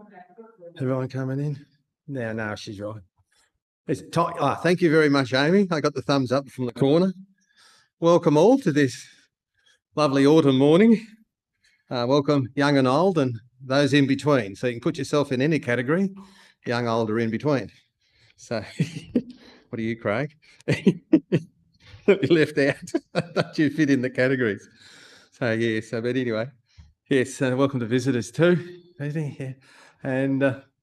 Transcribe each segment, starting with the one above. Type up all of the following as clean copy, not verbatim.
Everyone coming in? No, she's right. It's tight. Thank you very much, Amy. I got the thumbs up from the corner. Welcome all to this lovely autumn morning. Welcome young and old and those in between. So you can put yourself in any category, young, old or in between. So what are you, Craig? You left out. Don't you fit in the categories? But anyway, yes, welcome to visitors too. Yeah. And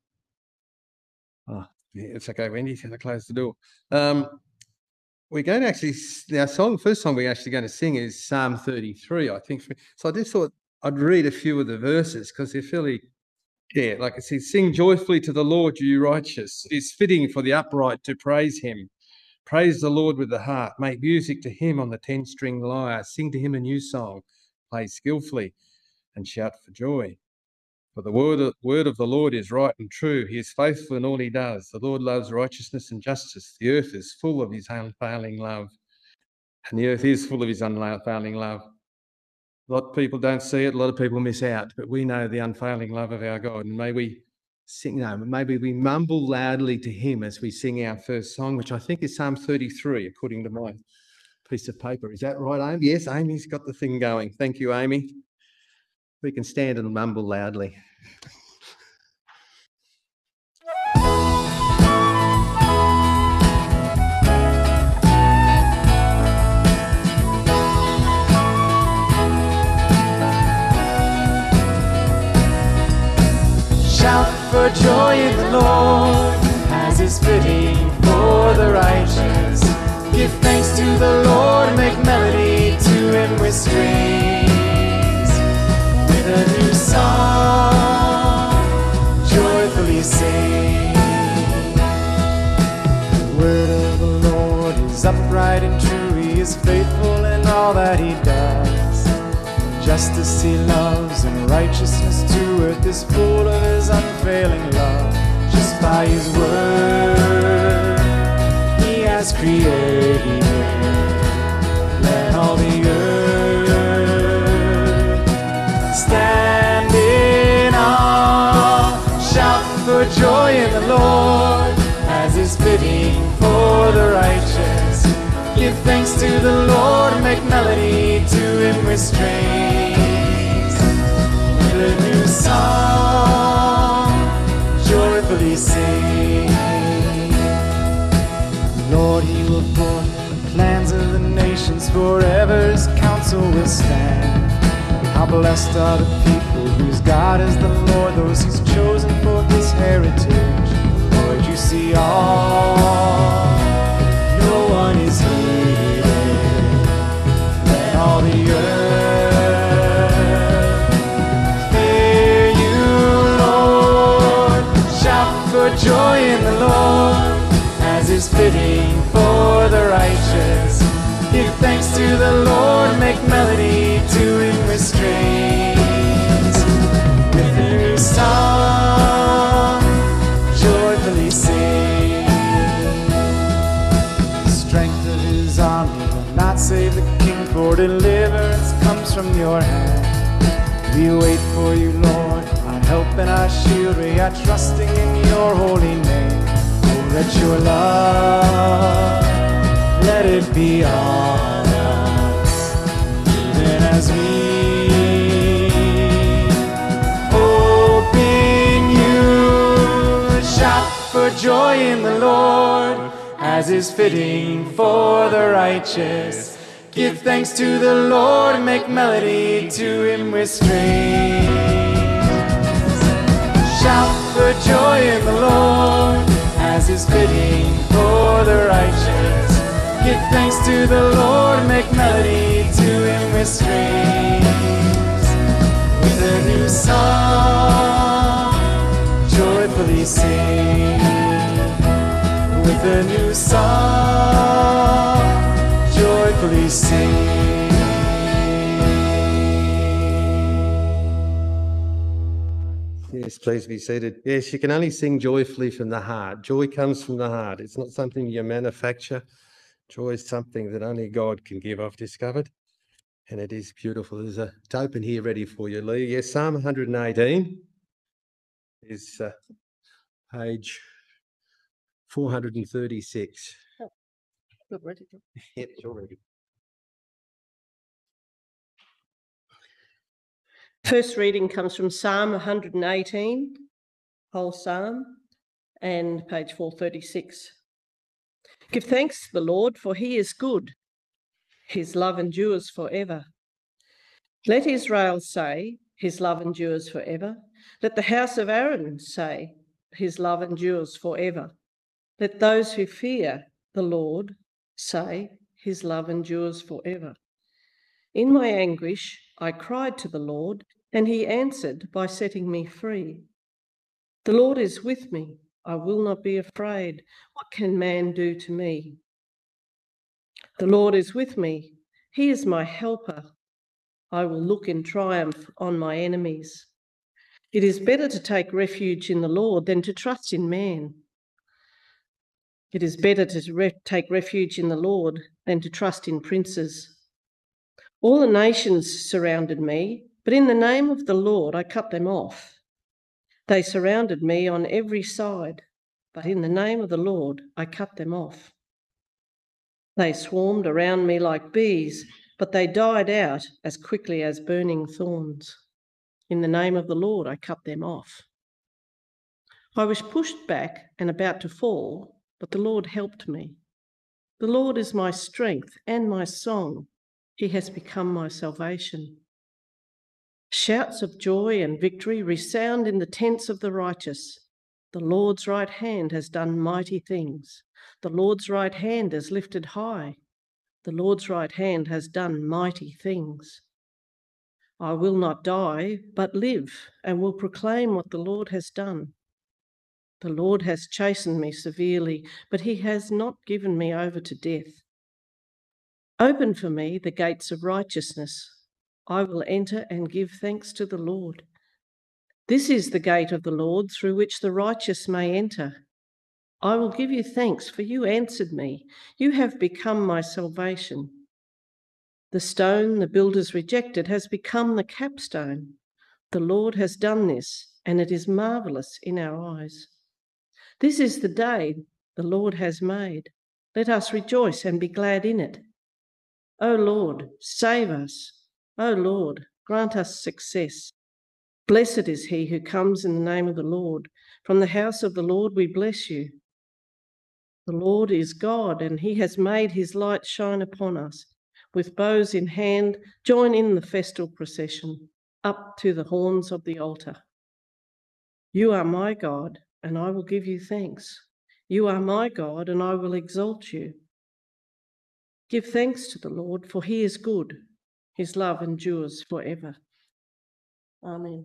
it's okay, Wendy's going to close the door. We're going to actually, first song we're actually going to sing is Psalm 33, I think. So I just thought I'd read a few of the verses because they're fairly, like it says, sing joyfully to the Lord, you righteous. It is fitting for the upright to praise him. Praise the Lord with the harp. Make music to him on the 10-string lyre. Sing to him a new song. Play skillfully and shout for joy. For the word of the Lord is right and true. He is faithful in all he does. The Lord loves righteousness and justice. The earth is full of his unfailing love. And the earth is full of his unfailing love. A lot of people don't see it. A lot of people miss out. But we know the unfailing love of our God. And may we sing, maybe we mumble loudly to him as we sing our first song, which I think is Psalm 33, according to my piece of paper. Is that right, Amy? Yes, Amy's got the thing going. Thank you, Amy. We can stand and mumble loudly. Shout for joy in the Lord, as is fitting for the righteous. Give thanks to the Lord, make melody to him with strings. With a new song, joyfully sing. The word of the Lord is upright and true. He is faithful in all that he does. Justice he loves and righteousness too. Earth is full of his unfailing love. Just by his word he has created. Let all the earth stand in awe. Shout for joy in the Lord, as is fitting for the righteous. Give thanks to the Lord, make melody to him with strings. With a new song, joyfully sing. Lord, he will form the plans of the nations, forever his counsel will stand. How blessed are the people whose God is the Lord, those he's chosen for his heritage. Lord, you see all, no one is hidden. Let all the earth fear you, Lord. Shout for joy in the Lord, as is fitting for the righteous. Give thanks to the Lord, make melody to him with strings. With a new song, joyfully sing. The strength of his army will not save the king, for deliverance comes from your hand. We wait for you, Lord, our help and our shield. We are trusting in your holy name. Oh, let your love, let it be on us, even as we hope in you. Shout for joy in the Lord, as is fitting for the righteous. Give thanks to the Lord, make melody to him with strings. Shout for joy in the Lord, as is fitting for the righteous. Give thanks to the Lord, make melody to him with strings. With a new song, joyfully sing. With a new song, joyfully sing. Yes, please be seated. Yes, you can only sing joyfully from the heart. Joy comes from the heart. It's not something you manufacture. Joy is something that only God can give, I've discovered. And it is beautiful. There's a, it's open here ready for you, Lee. Yes, Psalm 118. is page 436. Good, ready. Yep, it's already. First reading comes from Psalm 118, whole psalm, and page 436. Give thanks to the Lord, for he is good. His love endures forever. Let Israel say, his love endures forever. Let the house of Aaron say, his love endures forever. Let those who fear the Lord say, his love endures forever. In my anguish, I cried to the Lord, and he answered by setting me free. The Lord is with me. I will not be afraid. What can man do to me? The Lord is with me. He is my helper. I will look in triumph on my enemies. It is better to take refuge in the Lord than to trust in man. It is better to take refuge in the Lord than to trust in princes. All the nations surrounded me, but in the name of the Lord I cut them off. They surrounded me on every side, but in the name of the Lord I cut them off. They swarmed around me like bees, but they died out as quickly as burning thorns. In the name of the Lord I cut them off. I was pushed back and about to fall, but the Lord helped me. The Lord is my strength and my song. He has become my salvation. Shouts of joy and victory resound in the tents of the righteous. The Lord's right hand has done mighty things. The Lord's right hand is lifted high. The Lord's right hand has done mighty things. I will not die, but live, and will proclaim what the Lord has done. The Lord has chastened me severely, but he has not given me over to death. Open for me the gates of righteousness. I will enter and give thanks to the Lord. This is the gate of the Lord through which the righteous may enter. I will give you thanks, for you answered me. You have become my salvation. The stone the builders rejected has become the capstone. The Lord has done this, and it is marvellous in our eyes. This is the day the Lord has made. Let us rejoice and be glad in it. O Lord, save us. O Lord, grant us success. Blessed is he who comes in the name of the Lord. From the house of the Lord we bless you. The Lord is God, and he has made his light shine upon us. With bows in hand, join in the festal procession, up to the horns of the altar. You are my God, and I will give you thanks. You are my God, and I will exalt you. Give thanks to the Lord, for he is good. His love endures forever. Amen.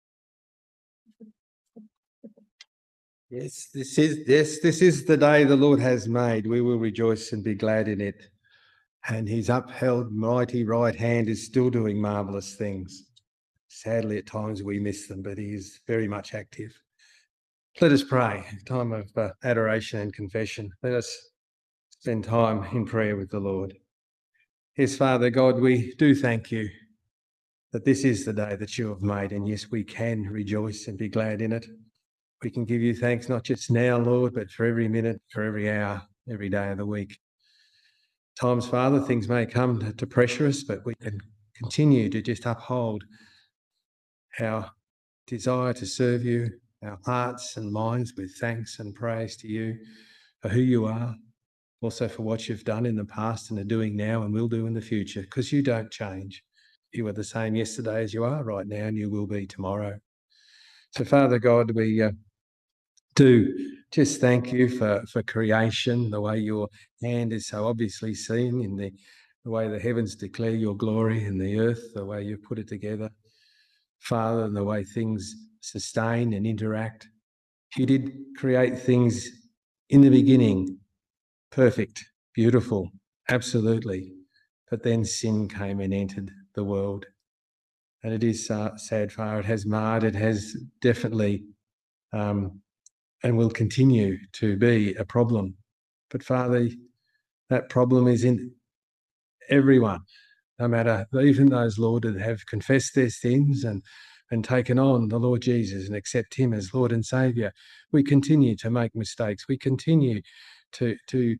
Yes, this is the day the Lord has made. We will rejoice and be glad in it. And his upheld mighty right hand is still doing marvellous things. Sadly, at times we miss them, but he is very much active. Let us pray, a time of adoration and confession. Let us spend time in prayer with the Lord. Yes, Father God, we do thank you that this is the day that you have made, and yes, we can rejoice and be glad in it. We can give you thanks not just now, Lord, but for every minute, for every hour, every day of the week. Times, Father, things may come to pressure us, but we can continue to just uphold our desire to serve you, our hearts and minds with thanks and praise to you for who you are, also for what you've done in the past and are doing now and will do in the future, because you don't change. You were the same yesterday as you are right now, and you will be tomorrow. So, Father God, we do just thank you for creation, the way your hand is so obviously seen in the way the heavens declare your glory and the earth, the way you've put it together, Father, and the way things sustain and interact. You did create things in the beginning, perfect, beautiful, absolutely. But then sin came and entered the world. And it is sad, Father. It has marred, it has definitely and will continue to be a problem. But Father, that problem is in everyone, no matter, even those, Lord, that have confessed their sins and and taken on the Lord Jesus and accept him as Lord and Saviour, we continue to make mistakes. We continue to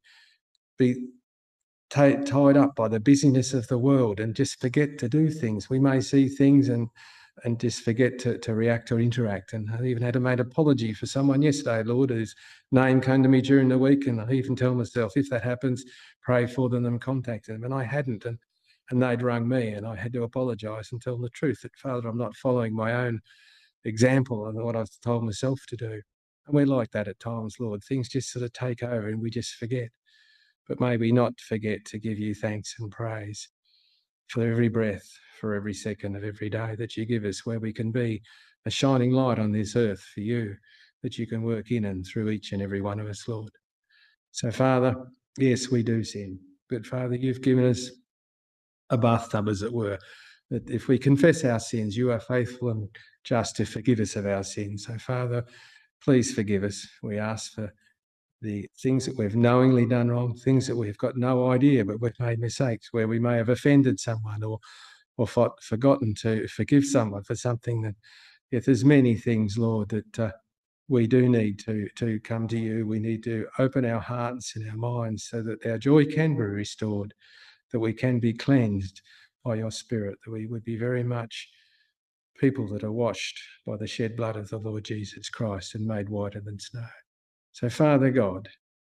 be tied up by the busyness of the world and just forget to do things. We may see things and just forget to react or interact. And I even had to make an apology for someone yesterday, Lord, whose name came to me during the week, and I even tell myself, if that happens, pray for them and contact them. And I hadn't, and they'd rung me, and I had to apologise and tell them the truth that, Father, I'm not following my own example and what I've told myself to do. And we're like that at times, Lord. Things just sort of take over and we just forget. But may we not forget to give you thanks and praise for every breath, for every second of every day that you give us, where we can be a shining light on this earth for you, that you can work in and through each and every one of us, Lord. So, Father, yes, we do sin, but Father, you've given us a bathtub, as it were, that if we confess our sins, you are faithful and just to forgive us of our sins. So, Father, please forgive us. We ask for the things that we've knowingly done wrong, things that we've got no idea, but we've made mistakes, where we may have offended someone or forgotten to forgive someone for something that, if there's many things, Lord, that we do need to come to you. We need to open our hearts and our minds so that our joy can be restored, that we can be cleansed by your Spirit, that we would be very much people that are washed by the shed blood of the Lord Jesus Christ and made whiter than snow. So, Father God,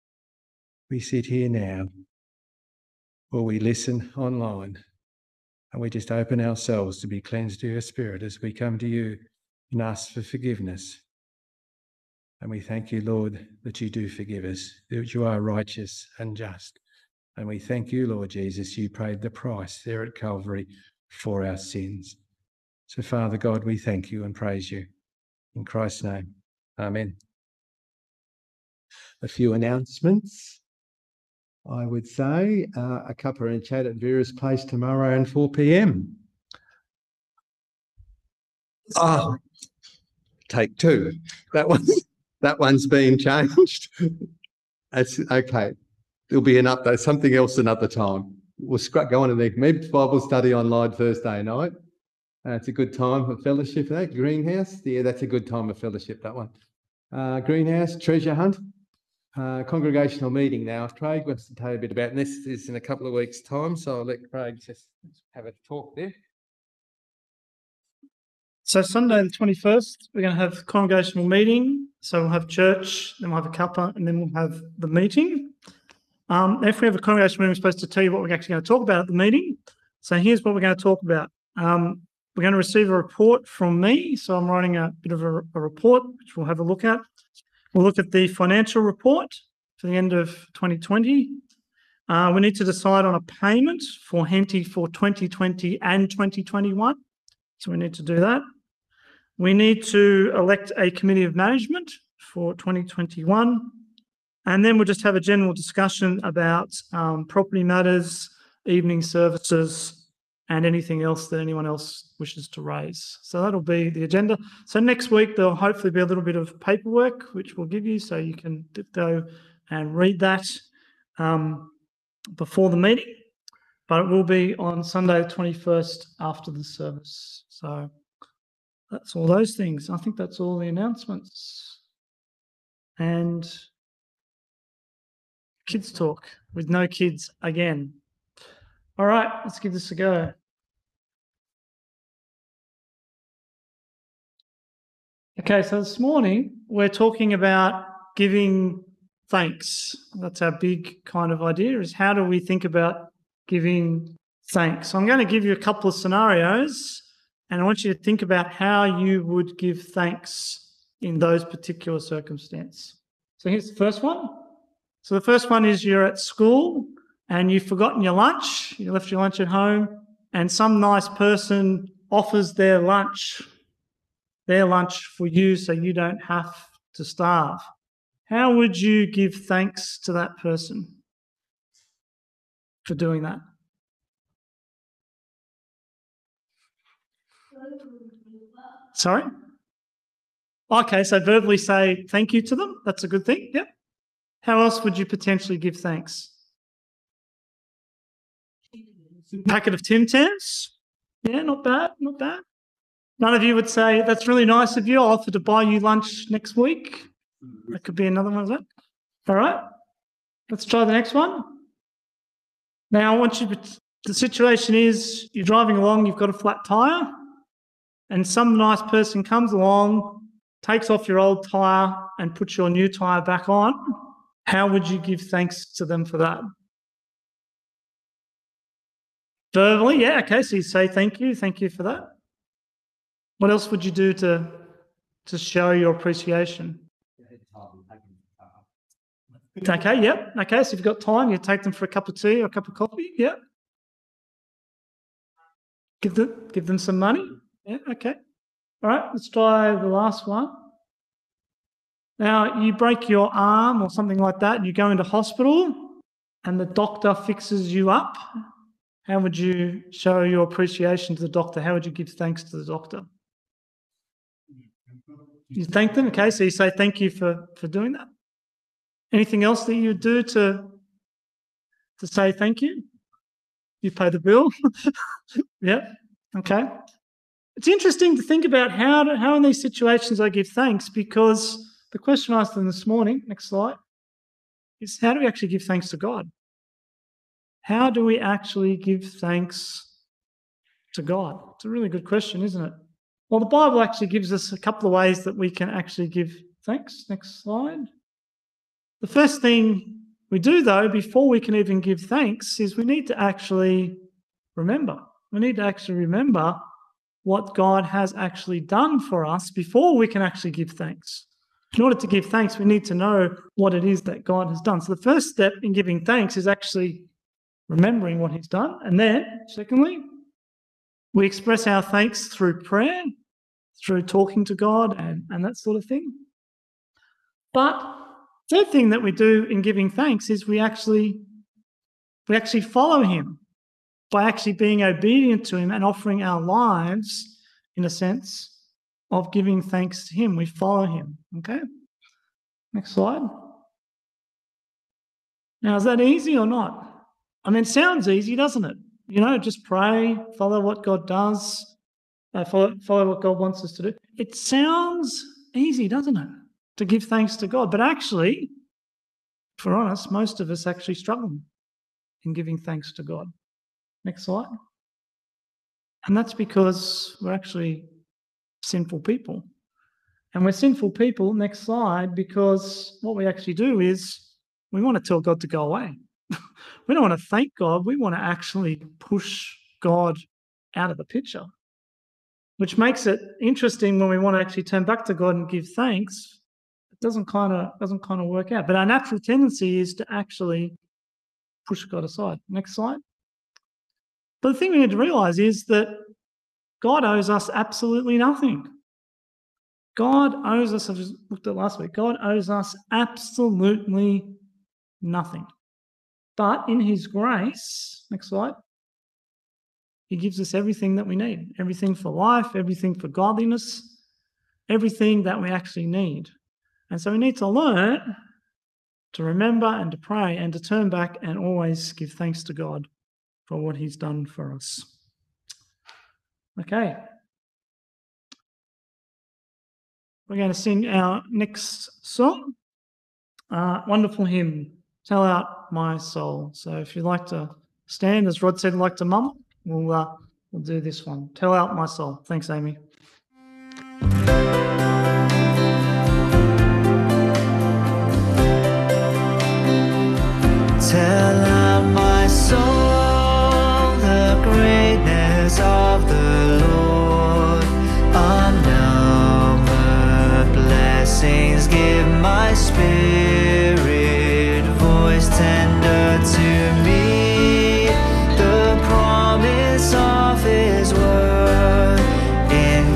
we sit here now, or we listen online, and we just open ourselves to be cleansed to your Spirit as we come to you and ask for forgiveness. And we thank you, Lord, that you do forgive us, that you are righteous and just. And we thank you, Lord Jesus, you paid the price there at Calvary for our sins. So, Father God, we thank you and praise you. In Christ's name, amen. A few announcements. I would say a cuppa and chat at Vera's Place tomorrow and 4 p.m. Oh, take two. That one's been changed. That's okay. There'll be an update, something else another time. We'll go on to the MEBS Bible study online Thursday night. It's a good time of fellowship. That Greenhouse, yeah, that's a good time of fellowship. That one. Greenhouse treasure hunt. Congregational meeting now. Craig wants to tell you a bit about it, and this is in a couple of weeks' time, so I'll let Craig just have a talk there. So Sunday the 21st, we're going to have congregational meeting. So we'll have church, then we'll have a cuppa, and then we'll have the meeting. If we have a congregational meeting, we're supposed to tell you what we're actually going to talk about at the meeting. So here's what we're going to talk about. We're going to receive a report from me. So I'm writing a bit of a report, which we'll have a look at. We'll look at the financial report for the end of 2020. We need to decide on a payment for Henty for 2020 and 2021. So we need to do that. We need to elect a committee of management for 2021. And then we'll just have a general discussion about property matters, evening services, and anything else that anyone else wishes to raise. So that'll be the agenda. So next week, there'll hopefully be a little bit of paperwork, which we'll give you, so you can go and read that before the meeting. But it will be on Sunday the 21st after the service. So that's all those things. I think that's all the announcements. And kids talk with no kids again. All right, let's give this a go. Okay, so this morning we're talking about giving thanks. That's our big kind of idea, is how do we think about giving thanks? So I'm going to give you a couple of scenarios, and I want you to think about how you would give thanks in those particular circumstances. So here's the first one. So the first one is you're at school and you've forgotten your lunch. You left your lunch at home, and some nice person offers their lunch for you so you don't have to starve. How would you give thanks to that person for doing that? Sorry? Okay, so verbally say thank you to them. That's a good thing. Yep. How else would you potentially give thanks? Packet of Tim Tams. Yeah, not bad, not bad. None of you would say, that's really nice of you. I'll offer to buy you lunch next week. That could be another one, is that? All right. Let's try the next one. Now, I want you to, the situation is you're driving along, you've got a flat tyre, and some nice person comes along, takes off your old tyre and puts your new tyre back on. How would you give thanks to them for that? Verbally, yeah, okay, so you say thank you for that. What else would you do to show your appreciation? Okay, yep. Okay, so if you've got time, you take them for a cup of tea or a cup of coffee, yeah. Give them some money, yeah, okay. All right, let's try the last one. Now, you break your arm or something like that, and you go into hospital, and the doctor fixes you up. How would you show your appreciation to the doctor? How would you give thanks to the doctor? You thank them, okay, so you say thank you for doing that. Anything else that you do to say thank you? You pay the bill? Yeah, okay. It's interesting to think about how in these situations I give thanks, because the question I asked them this morning, next slide, is how do we actually give thanks to God? How do we actually give thanks to God? It's a really good question, isn't it? Well, the Bible actually gives us a couple of ways that we can actually give thanks. Next slide. The first thing we do, though, before we can even give thanks, is we need to actually remember. We need to actually remember what God has actually done for us before we can actually give thanks. In order to give thanks, we need to know what it is that God has done. So the first step in giving thanks is actually remembering what he's done. And then, secondly, we express our thanks through prayer, through talking to God and that sort of thing. But third thing that we do in giving thanks is we actually follow him by actually being obedient to him and offering our lives in a sense of giving thanks to him. We follow him, okay? Next slide. Now, is that easy or not? I mean, it sounds easy, doesn't it? You know, just pray, follow what God does, follow what God wants us to do. It sounds easy, doesn't it, to give thanks to God? But actually, if we're honest, most of us actually struggle in giving thanks to God. Next slide. And that's because we're actually sinful people. And we're sinful people, next slide, because what we actually do is we want to tell God to go away. We don't want to thank God. We want to actually push God out of the picture, which makes it interesting when we want to actually turn back to God and give thanks. It doesn't kind of work out. But our natural tendency is to actually push God aside. Next slide. But the thing we need to realise is that God owes us absolutely nothing. God owes us, I just looked at last week, God owes us absolutely nothing. But in his grace, next slide, he gives us everything that we need, everything for life, everything for godliness, everything that we actually need. And so we need to learn to remember and to pray and to turn back and always give thanks to God for what he's done for us. Okay. We're going to sing our next song, wonderful hymn, Tell Out My Soul. So if you'd like to stand, as Rod said, like to mum, we'll do this one. Tell Out My Soul. Thanks, Amy. Tell out my soul the greatness of the Lord. Unnumbered blessings give my spirit voice tender to me. The promise of his word in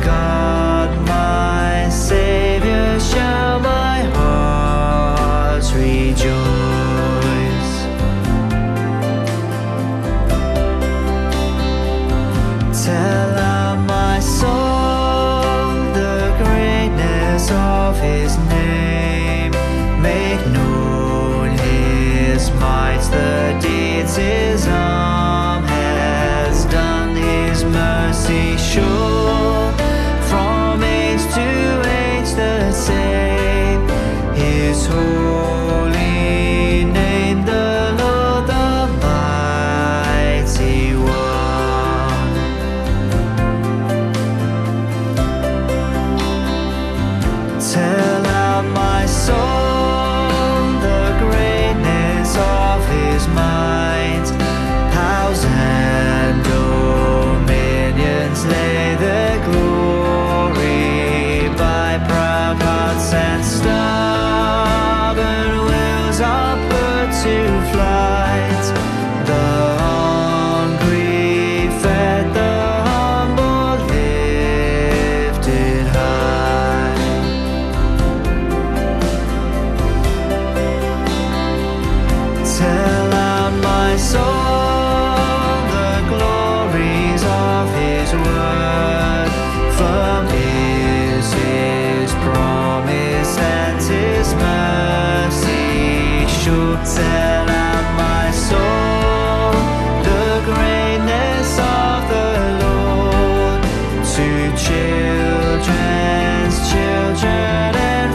to tell out my soul the greatness of the Lord to children's children and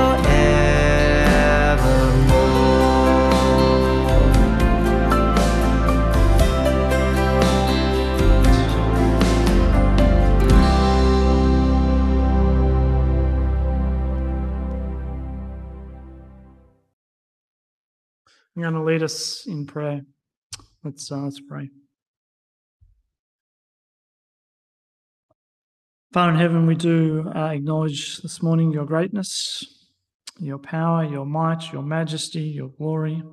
I'm going to lead us in prayer. Let's pray. Father in heaven, we do acknowledge this morning your greatness, your power, your might, your majesty, your glory.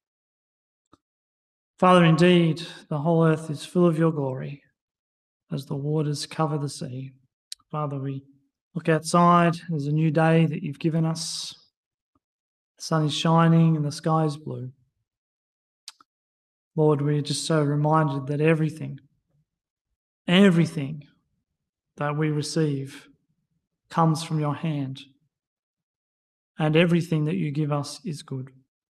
Father, indeed, the whole earth is full of your glory as the waters cover the sea. Father, we look outside. There's a new day that you've given us. The sun is shining and the sky is blue. Lord, we're just so reminded that everything that we receive comes from your hand, and everything that you give us is good.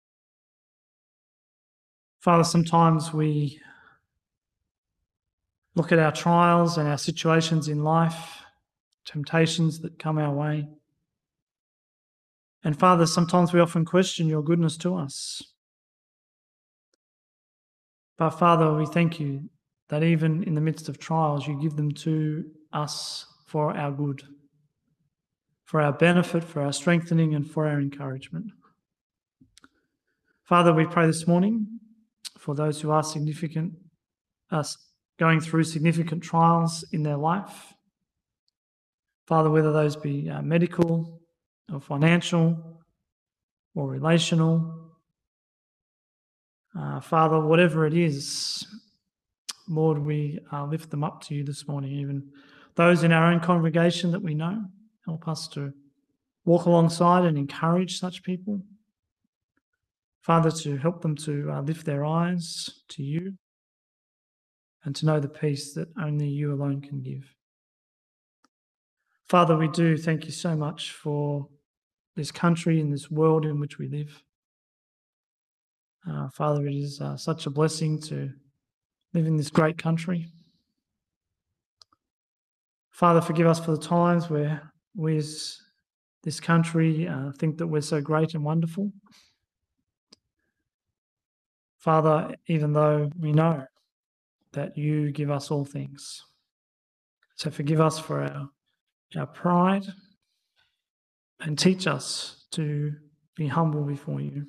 Father, sometimes we look at our trials and our situations in life, temptations that come our way. And Father, sometimes we often question your goodness to us. But Father, we thank you that even in the midst of trials, you give them to us for our good, for our benefit, for our strengthening, and for our encouragement. Father, we pray this morning for those who are going through significant trials in their life. Father, whether those be medical or financial or relational, Father, whatever it is, Lord, we lift them up to you this morning. Even those in our own congregation that we know, help us to walk alongside and encourage such people. Father, to help them to lift their eyes to you and to know the peace that only you alone can give. Father, we do thank you so much for this country and this world in which we live. Father, it is such a blessing to live in this great country. Father, forgive us for the times where we as this country think that we're so great and wonderful. Father, even though we know that you give us all things. So forgive us for our pride and teach us to be humble before you.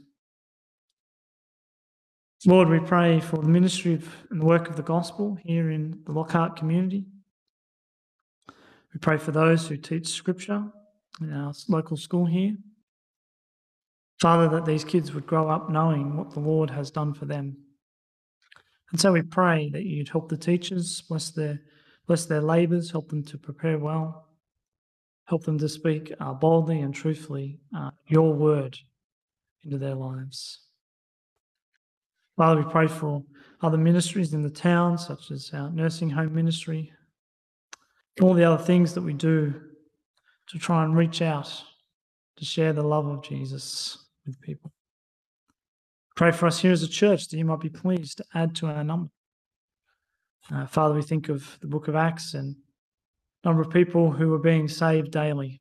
Lord, we pray for the ministry and the work of the gospel here in the Lockhart community. We pray for those who teach scripture in our local school here. Father, that these kids would grow up knowing what the Lord has done for them. And so we pray that you'd help the teachers, bless their labours, help them to prepare well, help them to speak boldly and truthfully your word into their lives. Father, we pray for other ministries in the town, such as our nursing home ministry, all the other things that we do to try and reach out to share the love of Jesus with people. Pray for us here as a church that you might be pleased to add to our number. Father, we think of the book of Acts and a number of people who are being saved daily.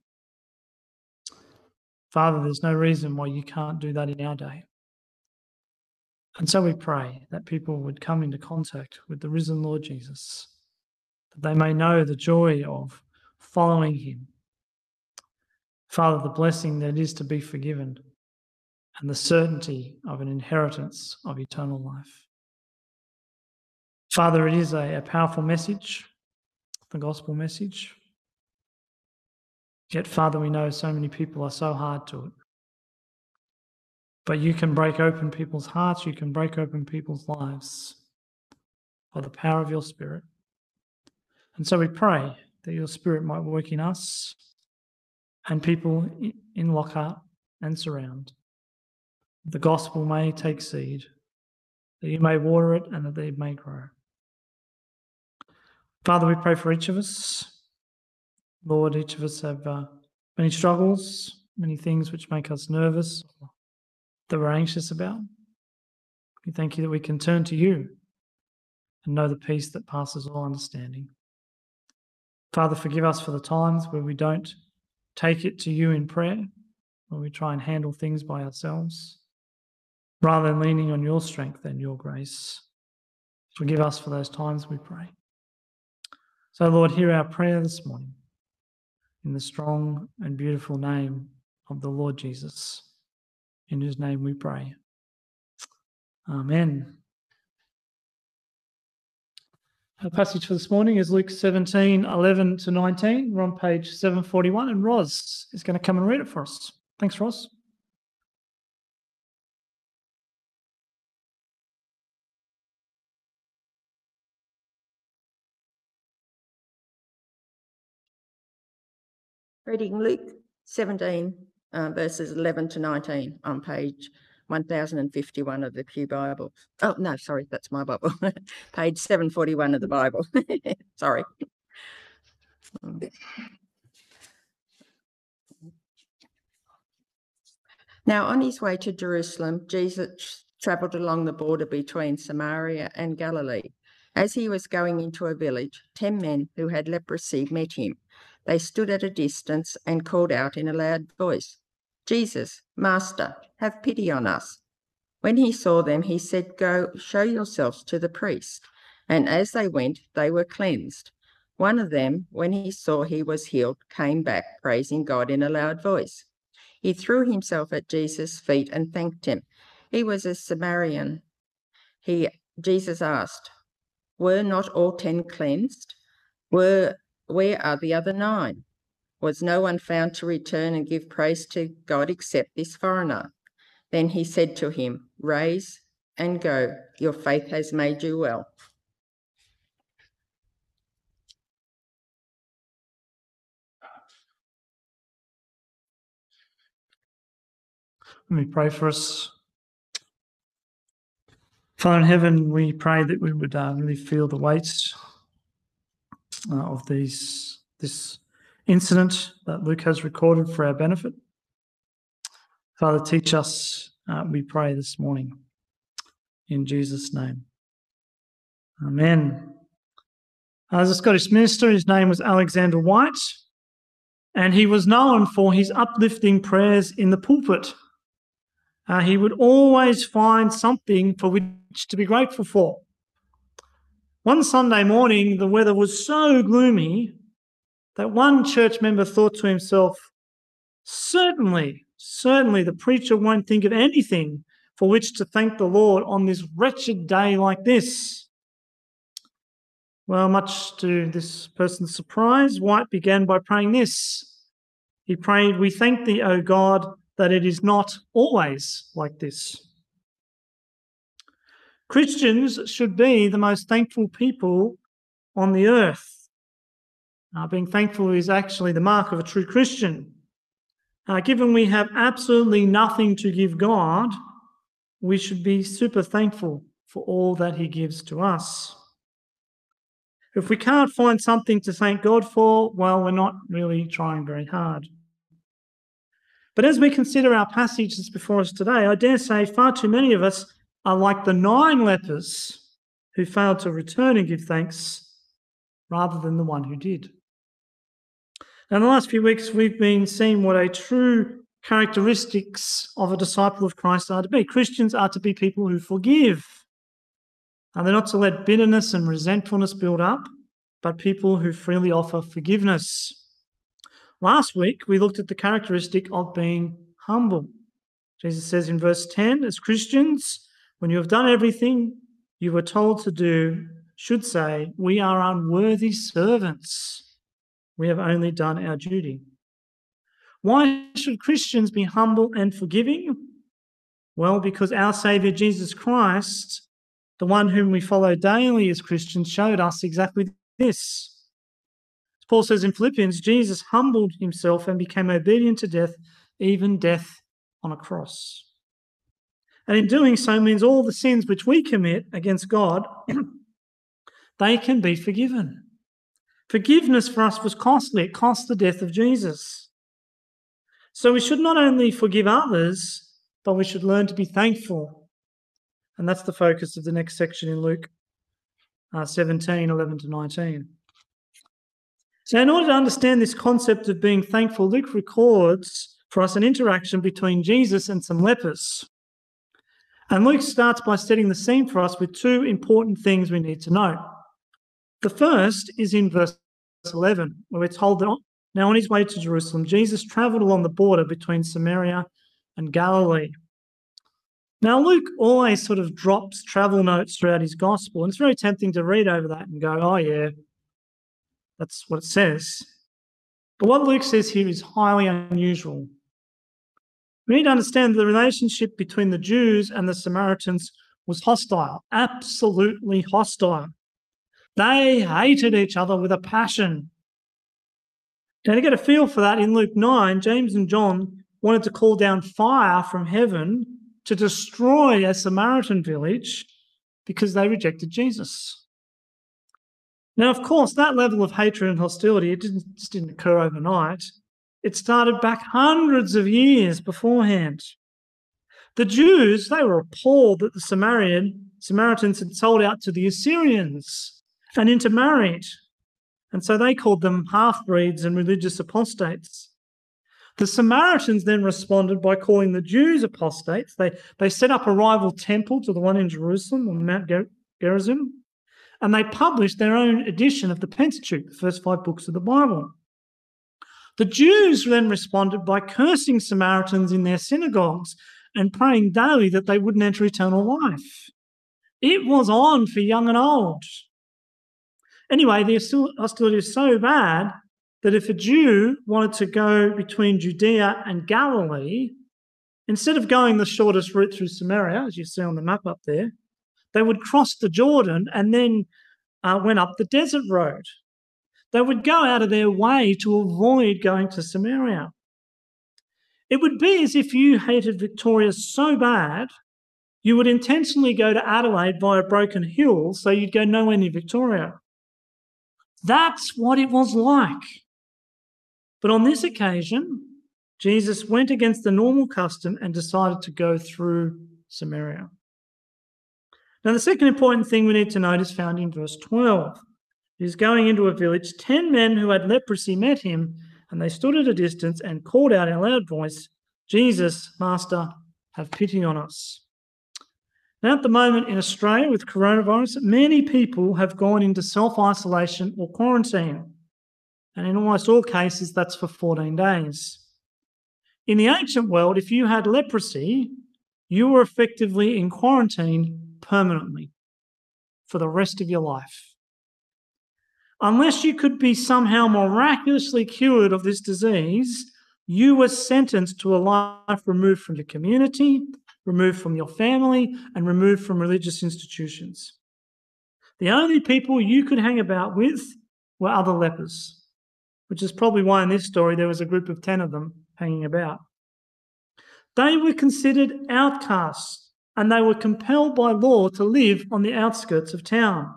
Father, there's no reason why you can't do that in our day. And so we pray that people would come into contact with the risen Lord Jesus, that they may know the joy of following him. Father, the blessing that it is to be forgiven and the certainty of an inheritance of eternal life. Father, it is a powerful message, the gospel message. Yet, Father, we know so many people are so hard to it. But you can break open people's hearts, you can break open people's lives by the power of your Spirit. And so we pray that your Spirit might work in us and people in Lockhart and surround. The gospel may take seed, that you may water it and that it may grow. Father, we pray for each of us. Lord, each of us have many struggles, many things which make us nervous, that we're anxious about. We thank you that we can turn to you and know the peace that passes all understanding. Father, forgive us for the times where we don't take it to you in prayer, where we try and handle things by ourselves, rather than leaning on your strength and your grace. Forgive us for those times, we pray. So, Lord, hear our prayer this morning in the strong and beautiful name of the Lord Jesus, in whose name we pray. Amen. Our passage for this morning is Luke 17:11-19. We're on page 741, and Ros is going to come and read it for us. Thanks, Ros. Reading Luke 17, verses 11-19 on page 1051 of the Pew Bible. Oh, no, sorry, that's my Bible. Page 741 of the Bible. Sorry. Now, on his way to Jerusalem, Jesus travelled along the border between Samaria and Galilee. As he was going into a village, 10 men who had leprosy met him. They stood at a distance and called out in a loud voice, "Jesus, Master, have pity on us." When he saw them, he said, "Go, show yourselves to the priest." And as they went, they were cleansed. One of them, when he saw he was healed, came back, praising God in a loud voice. He threw himself at Jesus' feet and thanked him. He was a Samaritan. Jesus asked, "Were not all 10 cleansed? Where are the other 9? Was no one found to return and give praise to God except this foreigner?" Then he said to him, "Rise and go. Your faith has made you well." Let me pray for us. Father in heaven, we pray that we would really feel the weight of this incident that Luke has recorded for our benefit. Father, teach us, we pray this morning. In Jesus' name. Amen. As a Scottish minister, his name was Alexander White, and he was known for his uplifting prayers in the pulpit. He would always find something for which to be grateful for. One Sunday morning, the weather was so gloomy that one church member thought to himself, certainly the preacher won't think of anything for which to thank the Lord on this wretched day like this. Well, much to this person's surprise, White began by praying this. He prayed, "We thank thee, O God, that it is not always like this." Christians should be the most thankful people on the earth. Being thankful is actually the mark of a true Christian. Given we have absolutely nothing to give God, we should be super thankful for all that he gives to us. If we can't find something to thank God for, well, we're not really trying very hard. But as we consider our passages before us today, I dare say far too many of us are like the 9 lepers who failed to return and give thanks rather than the one who did. Now, in the last few weeks, we've been seeing what a true characteristics of a disciple of Christ are to be. Christians are to be people who forgive. And they're not to let bitterness and resentfulness build up, but people who freely offer forgiveness. Last week, we looked at the characteristic of being humble. Jesus says in verse 10, as Christians, when you have done everything you were told to do, should say, "We are unworthy servants. We have only done our duty." Why should Christians be humble and forgiving? Well, because our Saviour Jesus Christ, the one whom we follow daily as Christians, showed us exactly this. As Paul says in Philippians, Jesus humbled himself and became obedient to death, even death on a cross. And in doing so means all the sins which we commit against God, they can be forgiven. Forgiveness for us was costly. It cost the death of Jesus. So we should not only forgive others, but we should learn to be thankful. And that's the focus of the next section in Luke 17, 11 to 19. So in order to understand this concept of being thankful, Luke records for us an interaction between Jesus and some lepers. And Luke starts by setting the scene for us with two important things we need to know. The first is in verse 11, where we're told that now on his way to Jerusalem, Jesus travelled along the border between Samaria and Galilee. Now, Luke always sort of drops travel notes throughout his gospel, and it's very tempting to read over that and go, oh yeah, that's what it says. But what Luke says here is highly unusual. We need to understand the relationship between the Jews and the Samaritans was hostile, absolutely hostile. They hated each other with a passion. Now, to get a feel for that, in Luke 9, James and John wanted to call down fire from heaven to destroy a Samaritan village because they rejected Jesus. Now, of course, that level of hatred and hostility, it just didn't occur overnight. It started back hundreds of years beforehand. The Jews, they were appalled that the Samaritans had sold out to the Assyrians and intermarried. And so they called them half-breeds and religious apostates. The Samaritans then responded by calling the Jews apostates. They set up a rival temple to the one in Jerusalem on Mount Gerizim, and they published their own edition of the Pentateuch, the first 5 books of the Bible. The Jews then responded by cursing Samaritans in their synagogues and praying daily that they wouldn't enter eternal life. It was on for young and old. Anyway, the hostility was so bad that if a Jew wanted to go between Judea and Galilee, instead of going the shortest route through Samaria, as you see on the map up there, they would cross the Jordan and then went up the desert road. They would go out of their way to avoid going to Samaria. It would be as if you hated Victoria so bad, you would intentionally go to Adelaide via Broken Hill so you'd go nowhere near Victoria. That's what it was like. But on this occasion, Jesus went against the normal custom and decided to go through Samaria. Now, the second important thing we need to note is found in verse 12. He's going into a village. 10 men who had leprosy met him, and they stood at a distance and called out in a loud voice, "Jesus, Master, have pity on us." Now, at the moment in Australia with coronavirus, many people have gone into self-isolation or quarantine. And in almost all cases, that's for 14 days. In the ancient world, if you had leprosy, you were effectively in quarantine permanently for the rest of your life. Unless you could be somehow miraculously cured of this disease, you were sentenced to a life removed from your community, removed from your family, and removed from religious institutions. The only people you could hang about with were other lepers, which is probably why in this story there was a group of 10 of them hanging about. They were considered outcasts, and they were compelled by law to live on the outskirts of town.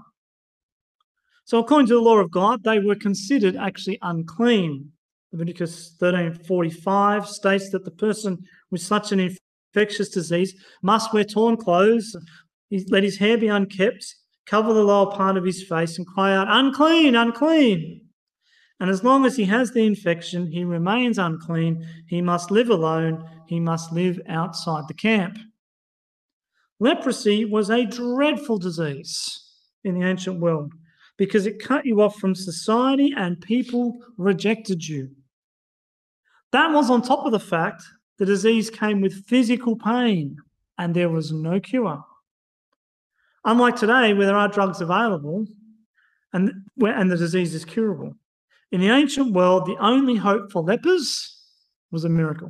So according to the law of God, they were considered actually unclean. Leviticus 13:45 states that the person with such an infectious disease must wear torn clothes, let his hair be unkept, cover the lower part of his face and cry out, "Unclean, unclean." And as long as he has the infection, he remains unclean. He must live alone. He must live outside the camp. Leprosy was a dreadful disease in the ancient world because it cut you off from society and people rejected you. That was on top of the fact the disease came with physical pain and there was no cure. Unlike today, where there are drugs available and the disease is curable. In the ancient world, the only hope for lepers was a miracle.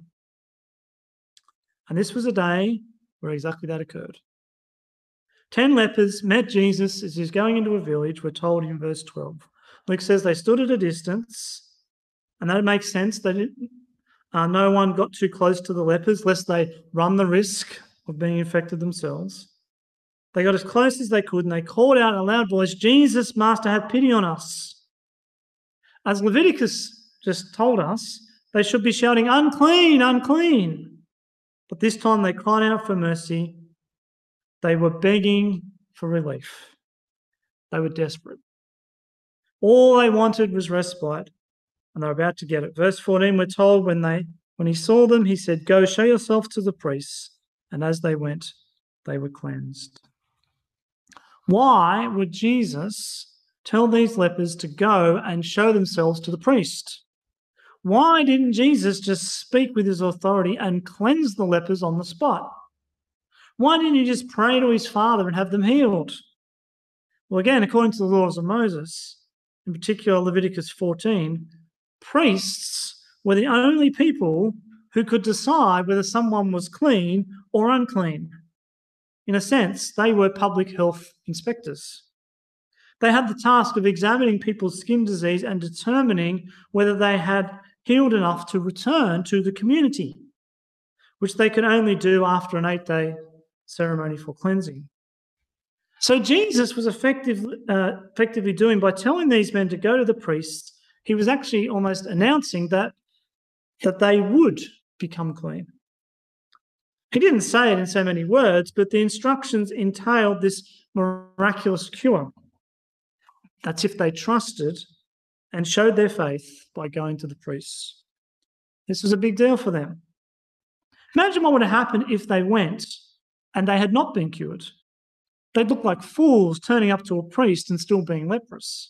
And this was a day where exactly that occurred. 10 lepers met Jesus as he was going into a village, we're told in verse 12. Luke says they stood at a distance, and that makes sense. No one got too close to the lepers lest they run the risk of being infected themselves. They got as close as they could, and they called out in a loud voice, "Jesus, Master, have pity on us." As Leviticus just told us, they should be shouting, "Unclean, unclean." But this time they cried out for mercy. They were begging for relief. They were desperate. All they wanted was respite, and they were about to get it. Verse 14, we're told when he saw them, he said, "Go, show yourself to the priests." And as they went, they were cleansed. Why would Jesus tell these lepers to go and show themselves to the priest? Why didn't Jesus just speak with his authority and cleanse the lepers on the spot? Why didn't he just pray to his Father and have them healed? Well, again, according to the laws of Moses, in particular Leviticus 14, priests were the only people who could decide whether someone was clean or unclean. In a sense, they were public health inspectors. They had the task of examining people's skin disease and determining whether they had healed enough to return to the community, which they could only do after an 8-day ceremony for cleansing. So Jesus was effectively doing, by telling these men to go to the priests, he was actually almost announcing that they would become clean. He didn't say it in so many words, but the instructions entailed this miraculous cure. That's if they trusted and showed their faith by going to the priests. This was a big deal for them. Imagine what would have happened if they went and they had not been cured. They'd look like fools turning up to a priest and still being leprous.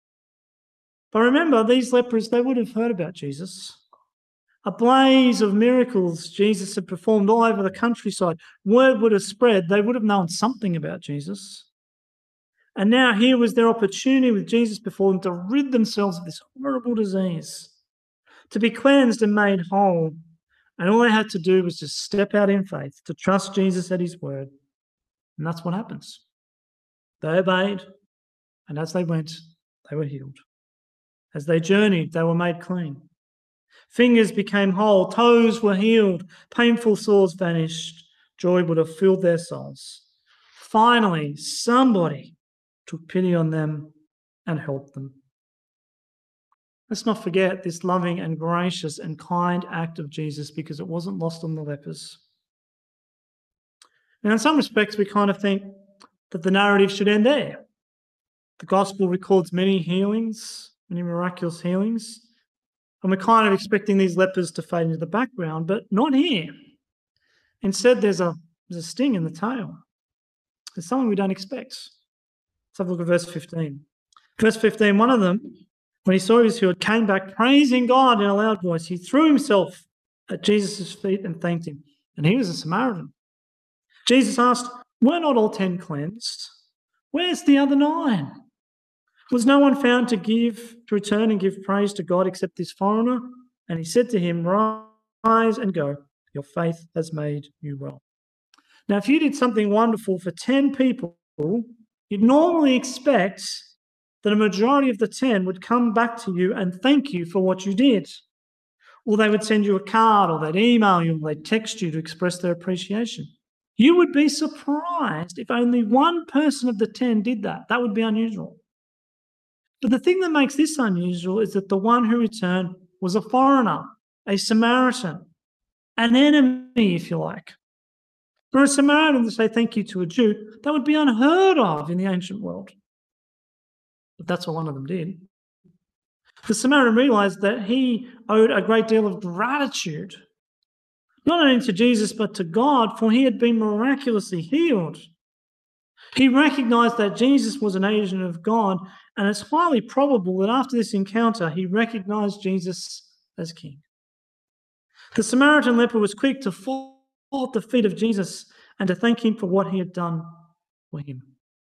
But remember, these lepers, they would have heard about Jesus. A blaze of miracles Jesus had performed all over the countryside. Word would have spread. They would have known something about Jesus. And now here was their opportunity with Jesus before them to rid themselves of this horrible disease, to be cleansed and made whole. And all they had to do was just step out in faith, to trust Jesus at his word. And that's what happens. They obeyed, and as they went, they were healed. As they journeyed, they were made clean. Fingers became whole, toes were healed, painful sores vanished, joy would have filled their souls. Finally, somebody took pity on them and helped them. Let's not forget this loving and gracious and kind act of Jesus, because it wasn't lost on the lepers. Now, in some respects, we kind of think that the narrative should end there. The gospel records many healings, many miraculous healings, and we're kind of expecting these lepers to fade into the background, but not here. Instead, there's a sting in the tail. There's something we don't expect. Let's have a look at verse 15. Verse 15, one of them, when he saw he was healed, came back praising God in a loud voice. He threw himself at Jesus' feet and thanked him. And he was a Samaritan. Jesus asked, "Were not all 10 cleansed? Where's the other 9? Was no one found to return and give praise to God except this foreigner?" And he said to him, "Rise and go. Your faith has made you well." Now, if you did something wonderful for 10 people, you'd normally expect that a majority of the 10 would come back to you and thank you for what you did. Or they would send you a card, or they'd email you, or they'd text you to express their appreciation. You would be surprised if only one person of the 10 did that. That would be unusual. But the thing that makes this unusual is that the one who returned was a foreigner, a Samaritan, an enemy, if you like. For a Samaritan to say thank you to a Jew, that would be unheard of in the ancient world. But that's what one of them did. The Samaritan realized that he owed a great deal of gratitude, not only to Jesus, but to God, for he had been miraculously healed. He recognized that Jesus was an agent of God, and it's highly probable that after this encounter, he recognized Jesus as king. The Samaritan leper was quick to fall at the feet of Jesus and to thank him for what he had done for him.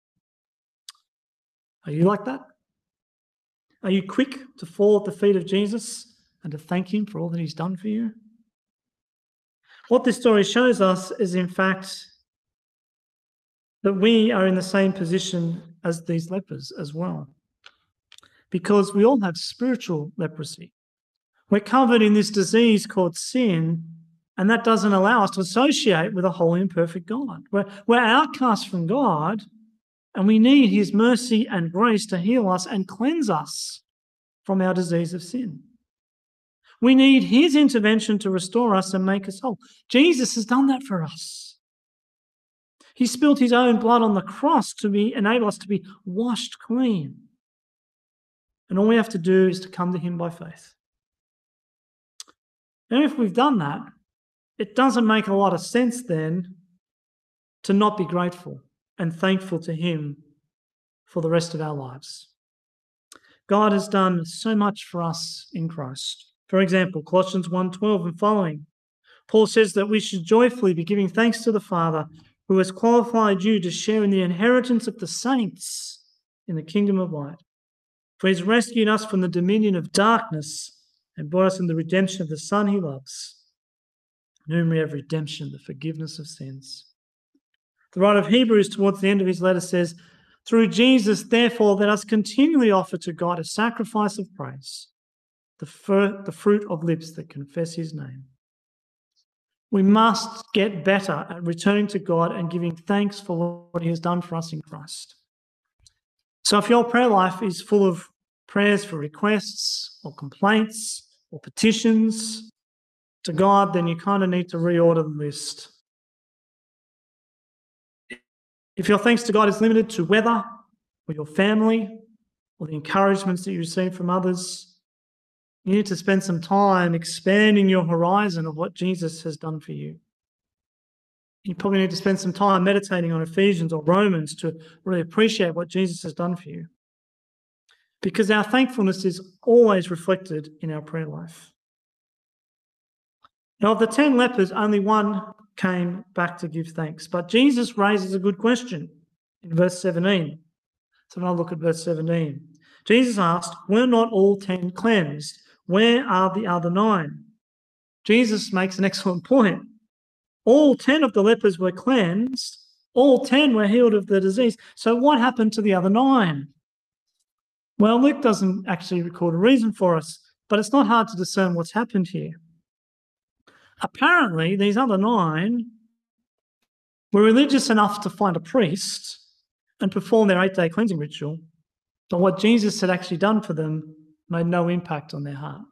Are you like that? Are you quick to fall at the feet of Jesus and to thank him for all that he's done for you? What this story shows us is, in fact, that we are in the same position as these lepers as well, because we all have spiritual leprosy. We're covered in this disease called sin, and that doesn't allow us to associate with a holy and perfect God. We're outcast from God, and we need his mercy and grace to heal us and cleanse us from our disease of sin. We need his intervention to restore us and make us whole. Jesus has done that for us. He spilled his own blood on the cross to enable us to be washed clean. And all we have to do is to come to him by faith. And if we've done that, it doesn't make a lot of sense then to not be grateful and thankful to him for the rest of our lives. God has done so much for us in Christ. For example, Colossians 1:12 and following, Paul says that we should joyfully be giving thanks to the Father who has qualified you to share in the inheritance of the saints in the kingdom of light. For he's rescued us from the dominion of darkness and brought us in the redemption of the Son he loves, in whom we have redemption, the forgiveness of sins. The writer of Hebrews towards the end of his letter says, through Jesus, therefore, let us continually offer to God a sacrifice of praise, the fruit of lips that confess his name. We must get better at returning to God and giving thanks for what he has done for us in Christ. So if your prayer life is full of prayers for requests or complaints or petitions to God, then you kind of need to reorder the list. If your thanks to God is limited to weather or your family or the encouragements that you receive from others, you need to spend some time expanding your horizon of what Jesus has done for you. You probably need to spend some time meditating on Ephesians or Romans to really appreciate what Jesus has done for you. Because our thankfulness is always reflected in our prayer life. Now, of the 10 lepers, only one came back to give thanks. But Jesus raises a good question in verse 17. So now look at verse 17. Jesus asked, were not all 10 cleansed? Where are the other 9? Jesus makes an excellent point. All 10 of the lepers were cleansed. All 10 were healed of the disease. So what happened to the other 9? Well, Luke doesn't actually record a reason for us, but it's not hard to discern what's happened here. Apparently, these other 9 were religious enough to find a priest and perform their 8-day cleansing ritual, but what Jesus had actually done for them made no impact on their heart.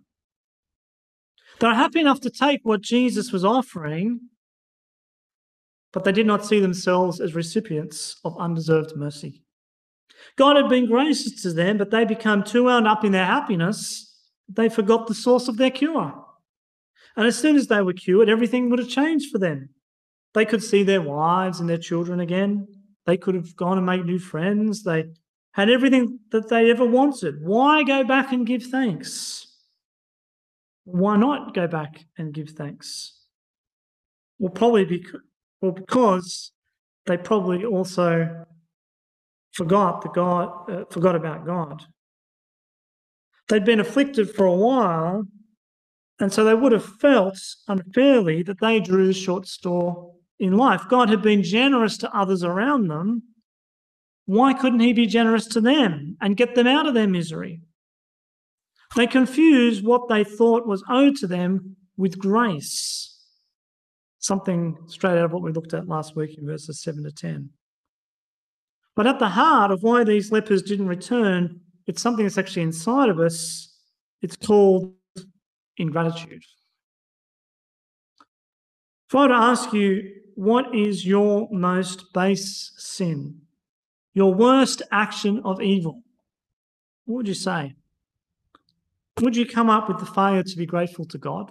They were happy enough to take what Jesus was offering, but they did not see themselves as recipients of undeserved mercy. God had been gracious to them, but they became too wound up in their happiness, they forgot the source of their cure. And as soon as they were cured, everything would have changed for them. They could see their wives and their children again. They could have gone and made new friends. They had everything that they ever wanted. Why go back and give thanks? Why not go back and give thanks? Well, because they probably also forgot about God. They'd been afflicted for a while, and so they would have felt unfairly that they drew short straw in life. God had been generous to others around them. Why couldn't he be generous to them and get them out of their misery? They confused what they thought was owed to them with grace. Something straight out of what we looked at last week in verses 7 to 10. But at the heart of why these lepers didn't return, it's something that's actually inside of us. It's called ingratitude. If I were to ask you, what is your most base sin? Your worst action of evil? What would you say? Would you come up with the failure to be grateful to God?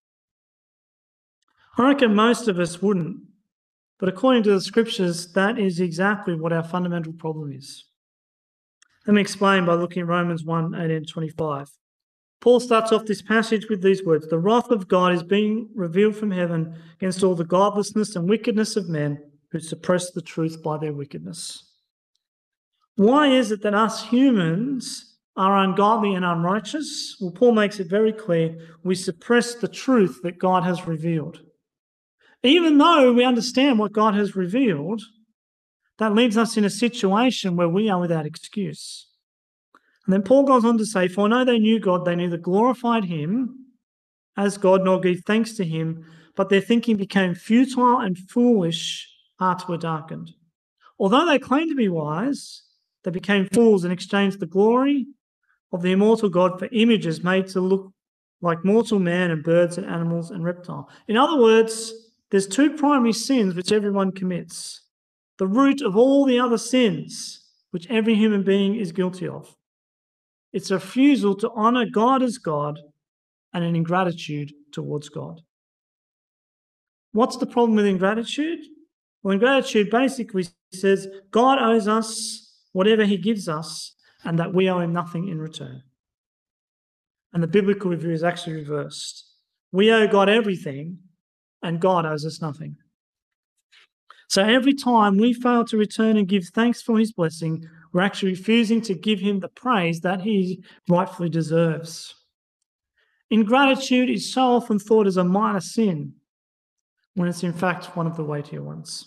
I reckon most of us wouldn't. But according to the scriptures, that is exactly what our fundamental problem is. Let me explain by looking at Romans 1:18-25. Paul starts off this passage with these words: the wrath of God is being revealed from heaven against all the godlessness and wickedness of men who suppress the truth by their wickedness. Why is it that us humans are ungodly and unrighteous? Well, Paul makes it very clear. We suppress the truth that God has revealed. Even though we understand what God has revealed, that leaves us in a situation where we are without excuse. And then Paul goes on to say, for although they knew God, they neither glorified him as God nor gave thanks to him, but their thinking became futile and foolish, hearts were darkened. Although they claimed to be wise, they became fools and exchanged the glory of the immortal God for images made to look like mortal man and birds and animals and reptile. In other words, there's two primary sins which everyone commits. The root of all the other sins which every human being is guilty of. It's a refusal to honour God as God and an ingratitude towards God. What's the problem with ingratitude? Well, ingratitude basically says God owes us whatever he gives us and that we owe him nothing in return. And the biblical review is actually reversed. We owe God everything and God owes us nothing. So every time we fail to return and give thanks for his blessing, we're actually refusing to give him the praise that he rightfully deserves. Ingratitude is so often thought as a minor sin, when it's in fact one of the weightier ones.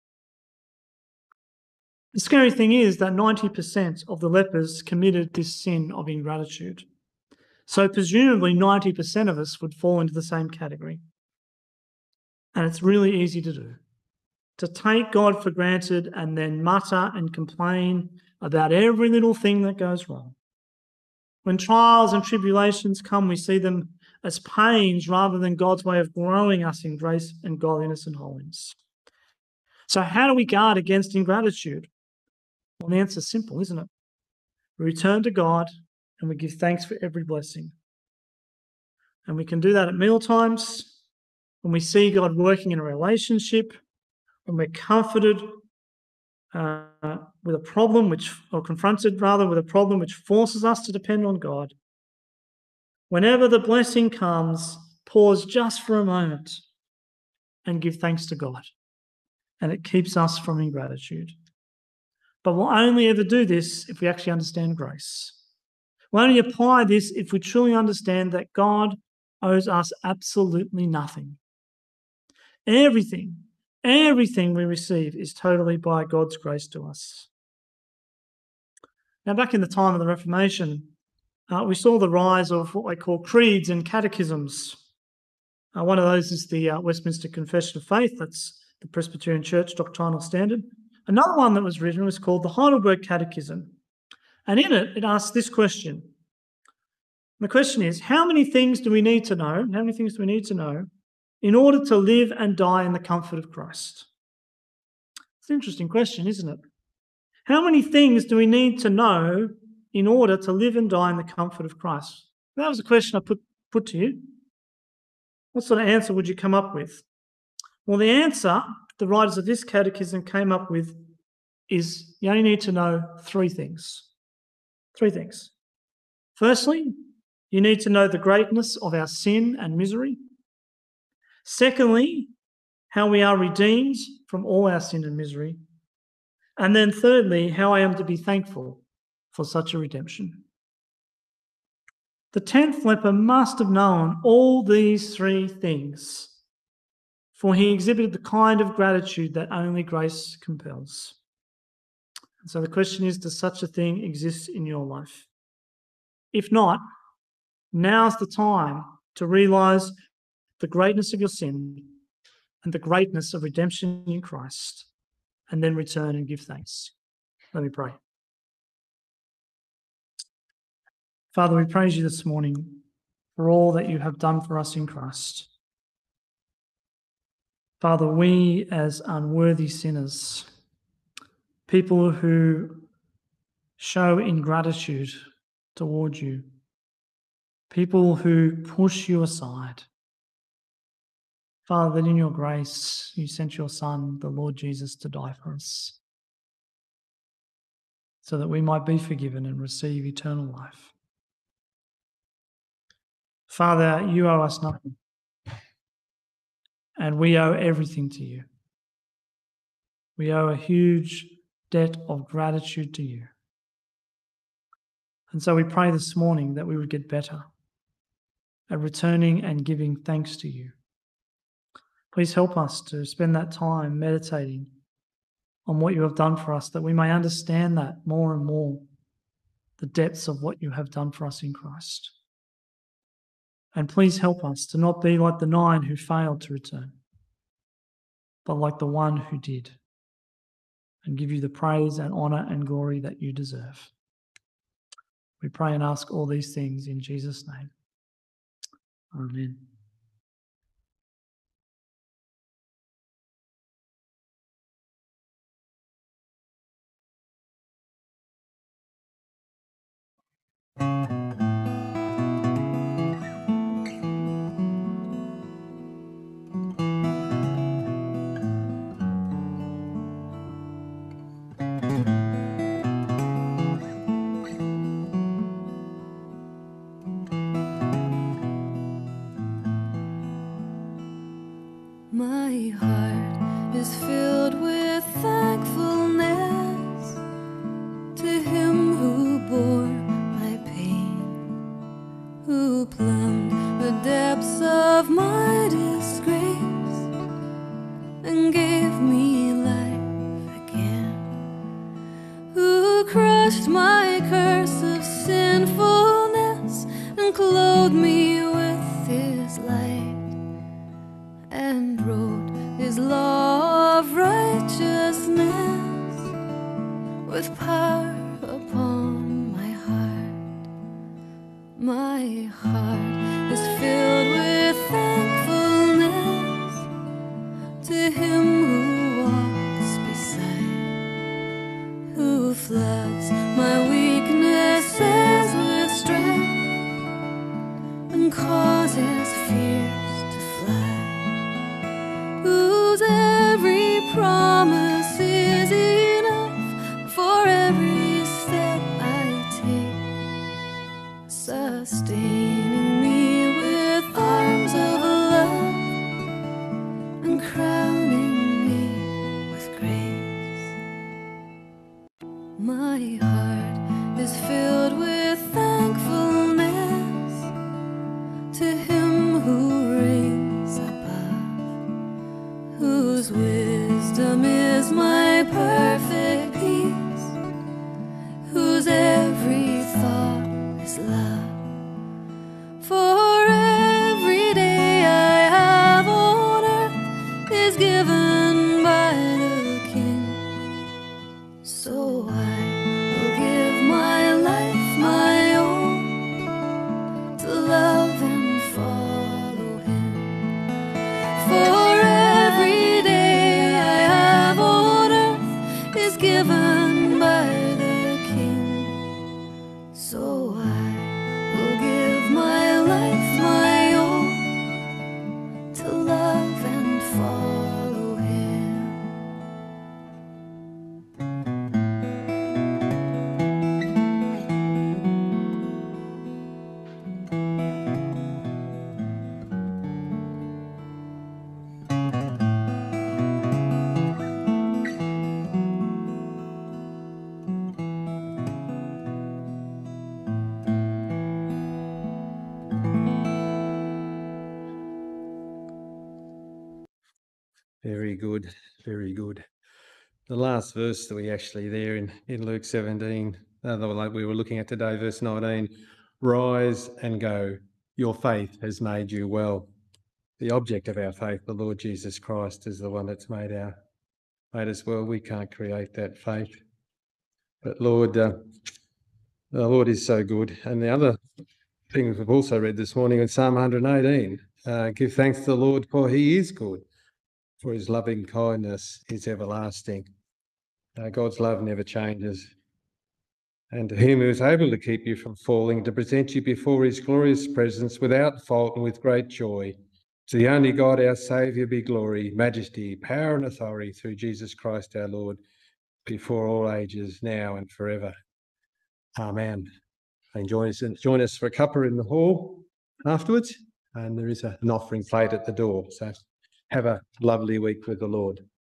The scary thing is that 90% of the lepers committed this sin of ingratitude. So presumably 90% of us would fall into the same category. And it's really easy to do. To take God for granted and then mutter and complain about every little thing that goes wrong. When trials and tribulations come, we see them as pains rather than God's way of growing us in grace and godliness and holiness. So how do we guard against ingratitude? Well, the answer is simple, isn't it? We return to God and we give thanks for every blessing. And we can do that at mealtimes, when we see God working in a relationship, when we're comforted with a problem or confronted rather with a problem which forces us to depend on God. Whenever the blessing comes, pause just for a moment and give thanks to God. And it keeps us from ingratitude. But we'll only ever do this if we actually understand grace. We'll only apply this if we truly understand that God owes us absolutely nothing. Everything we receive is totally by God's grace to us. Now, back in the time of the Reformation, we saw the rise of what they call creeds and catechisms. One of those is the Westminster Confession of Faith. That's the Presbyterian Church doctrinal standard. Another one that was written was called the Heidelberg Catechism. And in it, it asks this question. The question is, how many things do we need to know? How many things do we need to know in order to live and die in the comfort of Christ? It's an interesting question, isn't it? How many things do we need to know in order to live and die in the comfort of Christ? That was a question I put to you. What sort of answer would you come up with? Well, the answer the writers of this catechism came up with is you only need to know three things. Three things. Firstly, you need to know the greatness of our sin and misery. Secondly, how we are redeemed from all our sin and misery. And then thirdly, how I am to be thankful for such a redemption. The 10th leper must have known all these three things, for he exhibited the kind of gratitude that only grace compels. And so the question is, does such a thing exist in your life? If not, now's the time to realise the greatness of your sin and the greatness of redemption in Christ, and then return and give thanks. Let me pray. Father, we praise you this morning for all that you have done for us in Christ. Father, we as unworthy sinners, people who show ingratitude towards you, people who push you aside, Father, that in your grace you sent your Son, the Lord Jesus, to die for us, so that we might be forgiven and receive eternal life. Father, you owe us nothing, and we owe everything to you. We owe a huge debt of gratitude to you. And so we pray this morning that we would get better at returning and giving thanks to you. Please help us to spend that time meditating on what you have done for us, that we may understand that more and more, the depths of what you have done for us in Christ. And please help us to not be like the 9 who failed to return, but like the one who did, and give you the praise and honour and glory that you deserve. We pray and ask all these things in Jesus' name. Amen. My heart is filled with thankfulness to Him who bore my pain, who plumbed the depths of my disgrace and gave me life again, who crushed my curse of sinfulness and clothed me with His light, and wrote His law of righteousness with power upon my heart. My heart is filled with thankfulness to Him who walks beside, who floods my weaknesses with strength and causes fears to fly, whose every promise is enough for every step I take, sustaining me with arms of love and crowning me with grace. My heart is filled with thankfulness to Him who reigns above, whose wisdom is my perfect peace, whose every thought is love. For every day I have on earth is given by the King, so I will give my life, my all, to love and follow Him. For every day I have on earth is given by the King, so I will give my life, my all, to love and follow Him. Very good, very good. The last verse that we actually there in Luke 17, the one like we were looking at today, verse 19, rise and go, your faith has made you well. The object of our faith, the Lord Jesus Christ, is the one that's made us well. We can't create that faith. But Lord, the Lord is so good. And the other thing we've also read this morning in Psalm 118, give thanks to the Lord for He is good, for His loving kindness is everlasting. God's love never changes. And to Him who is able to keep you from falling, to present you before His glorious presence without fault and with great joy, to the only God, our Saviour, be glory, majesty, power and authority through Jesus Christ our Lord, before all ages, now and forever. Amen. And join us for a cuppa in the hall afterwards, and there is an offering plate at the door. So have a lovely week with the Lord.